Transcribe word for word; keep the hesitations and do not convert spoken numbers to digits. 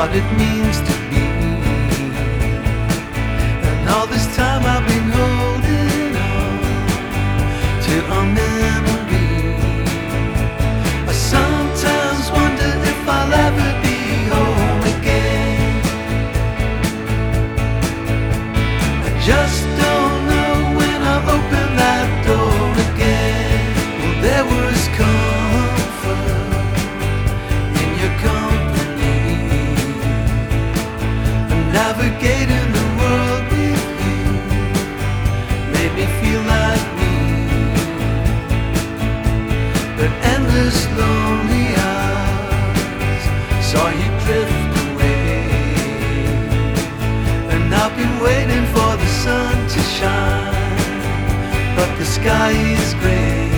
what it means to be. And all this time I've been holding on to a memory. I sometimes wonder if I'll ever be home again. I just don't know when I'll open that door again. Well, there was comfort in your company, and navigating the world with you made me feel like me. But endless lonely hours saw you drift away, and I've been waiting for the sun to shine, but the sky is gray.